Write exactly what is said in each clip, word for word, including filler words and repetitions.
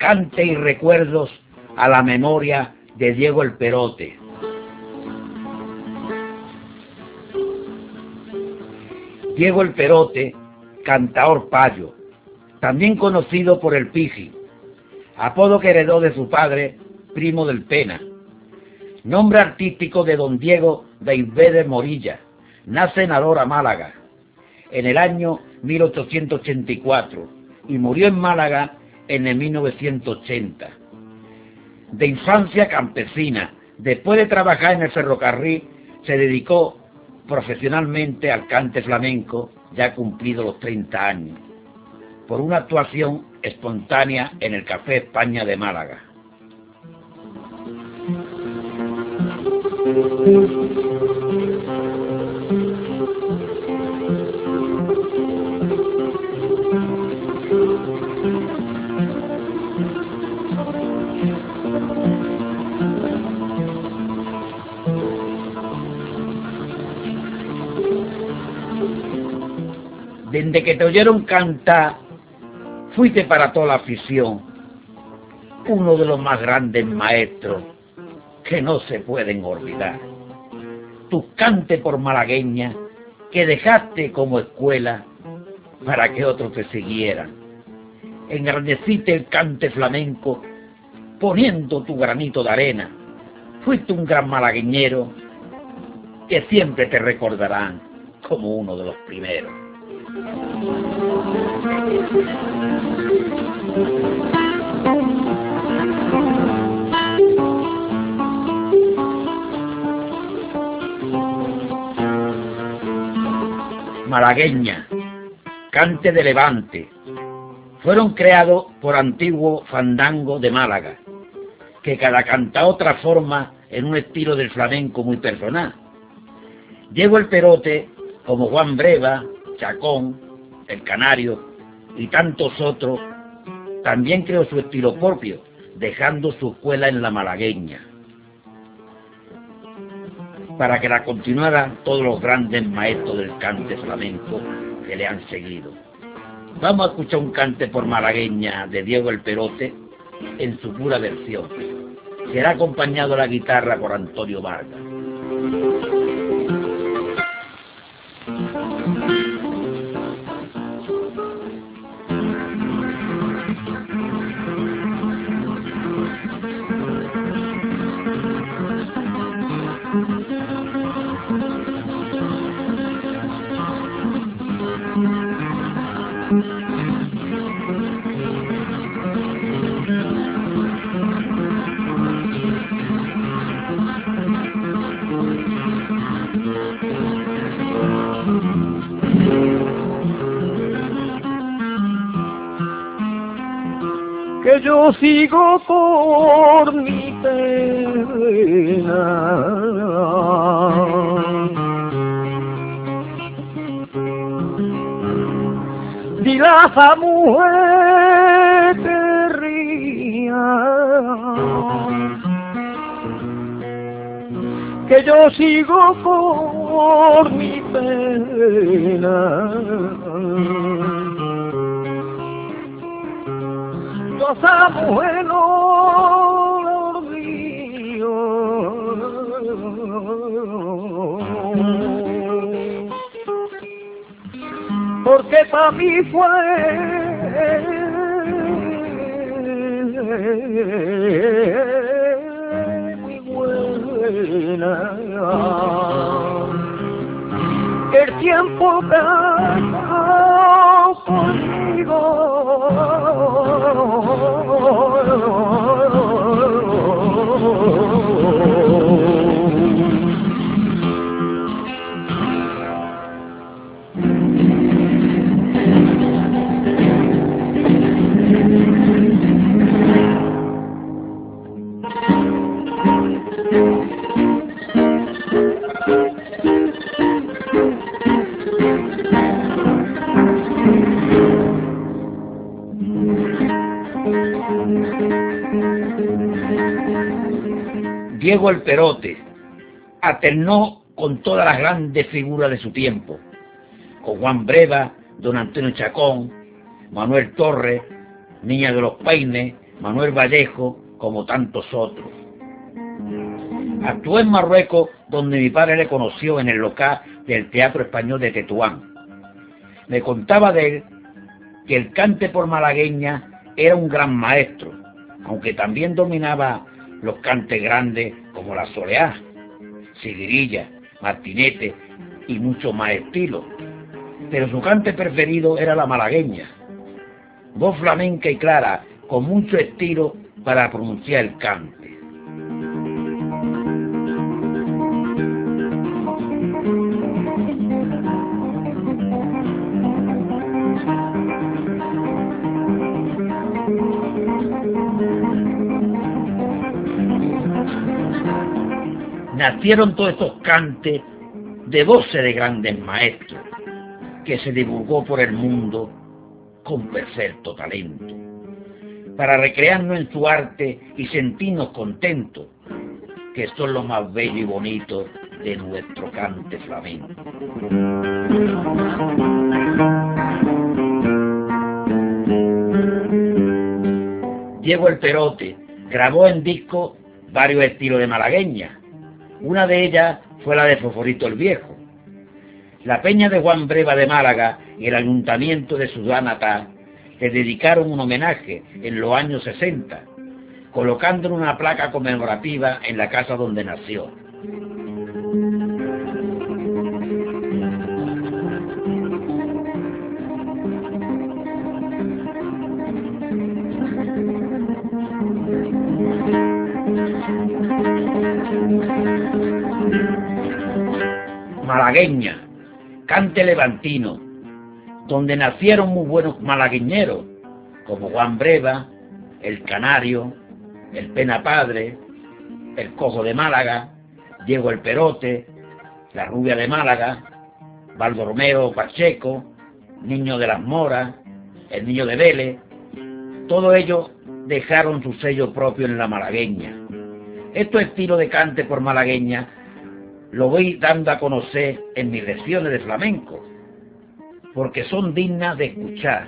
cante y recuerdos a la memoria de Diego el Perote. Diego el Perote, cantaor payo, también conocido por el Piji, apodo que heredó de su padre, primo del Pena. Nombre artístico de don Diego de Ibede Morilla, nace en Adora, Málaga, en el año mil ochocientos ochenta y cuatro y murió en Málaga en el mil novecientos ochenta. De infancia campesina, después de trabajar en el ferrocarril, se dedicó profesionalmente al cante flamenco, ya cumplido los treinta años, por una actuación espontánea en el Café España de Málaga. Desde que te oyeron cantar, fuiste para toda la afición uno de los más grandes maestros que no se pueden olvidar. Tus cantes por malagueña que dejaste como escuela para que otros te siguieran. Engrandeciste el cante flamenco poniendo tu granito de arena. Fuiste un gran malagueñero que siempre te recordarán como uno de los primeros. Malagueña, cante de levante, fueron creados por antiguo fandango de Málaga, que cada cantao transforma en un estilo del flamenco muy personal. Diego el Perote, como Juan Breva, Chacón, el Canario y tantos otros, también creó su estilo propio, dejando su escuela en la malagueña, para que la continuaran todos los grandes maestros del cante flamenco que le han seguido. Vamos a escuchar un cante por malagueña de Diego el Perote en su pura versión. Será acompañado a la guitarra por Antonio Vargas. Que yo sigo por mi pena, dile a mujer que ría, que yo sigo por mi pena. Yo esa mujer no lo olvido, porque para mí fue muy buena. El tiempo pasó conmigo, Diego el Perote alternó con todas las grandes figuras de su tiempo, con Juan Breva, don Antonio Chacón, Manuel Torres, Niña de los Peines, Manuel Vallejo, como tantos otros. Actuó en Marruecos, donde mi padre le conoció en el local del Teatro Español de Tetuán. Me contaba de él que el cante por malagueña era un gran maestro, aunque también dominaba los cantes grandes como la soleá, seguirilla, martinete y muchos más estilos. Pero su cante preferido era la malagueña, voz flamenca y clara, con mucho estilo para pronunciar el cante. Nacieron todos estos cantes de voces de grandes maestros, que se divulgó por el mundo con perfecto talento, para recrearnos en su arte y sentirnos contentos, que son lo más bello y bonito de nuestro cante flamenco. Diego el Perote grabó en disco varios estilos de malagueña. Una de ellas fue la de Foforito el Viejo. La Peña de Juan Breva de Málaga y el Ayuntamiento de su ciudad natal le dedicaron un homenaje en los años sesenta, colocándole una placa conmemorativa en la casa donde nació. Malagueña, cante levantino, donde nacieron muy buenos malagueñeros, como Juan Breva, el Canario, el Pena Padre, el Cojo de Málaga, Diego el Perote, la Rubia de Málaga, Baldomero Pacheco, Niño de las Moras, el Niño de Vélez. Todos ellos dejaron su sello propio en la malagueña. Estos estilos de cante por malagueña lo voy dando a conocer en mis lecciones de flamenco, porque son dignas de escuchar,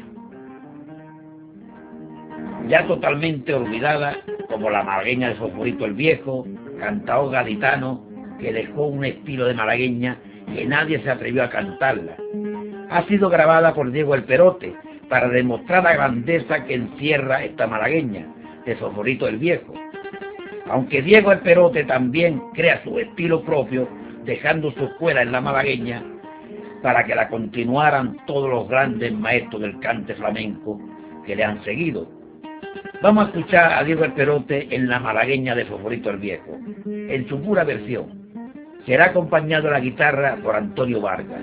ya totalmente olvidadas, como la malagueña de Foforito el Viejo, cantador gaditano que dejó un estilo de malagueña que nadie se atrevió a cantarla. Ha sido grabada por Diego el Perote para demostrar la grandeza que encierra esta malagueña de Foforito el Viejo. Aunque Diego el Perote también crea su estilo propio, dejando su escuela en la malagueña para que la continuaran todos los grandes maestros del cante flamenco que le han seguido. Vamos a escuchar a Diego el Perote en la malagueña de Foforito el Viejo, en su pura versión. Será acompañado a la guitarra por Antonio Vargas.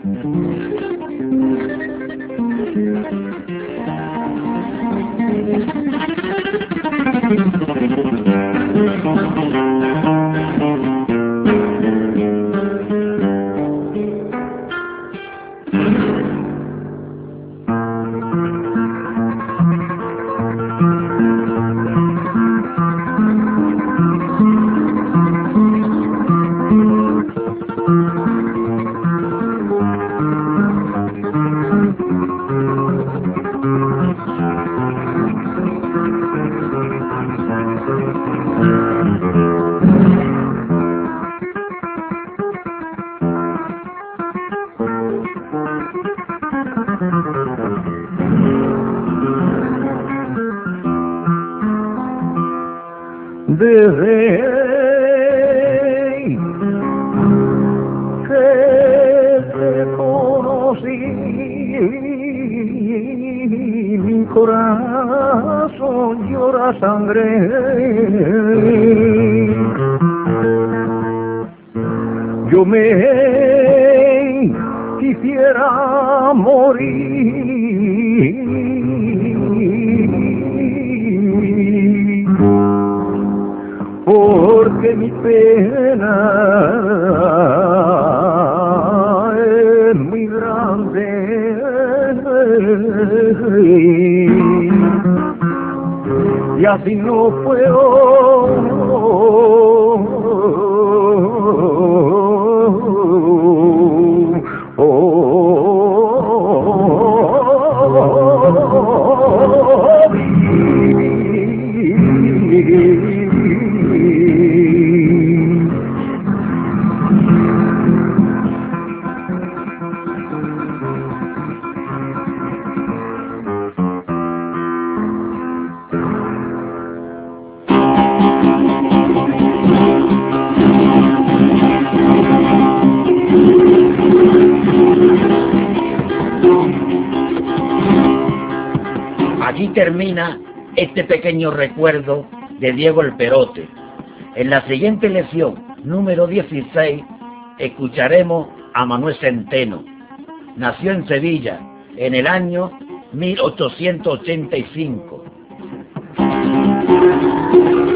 Desde que te conocí, mi corazón llora sangre. Yo me quisiera morir, porque mi pena es muy grande y así no puedo vivir. termina este pequeño recuerdo de Diego el Perote. En la siguiente lección, número dieciséis, escucharemos a Manuel Centeno. Nació en Sevilla en el año mil ochocientos ochenta y cinco.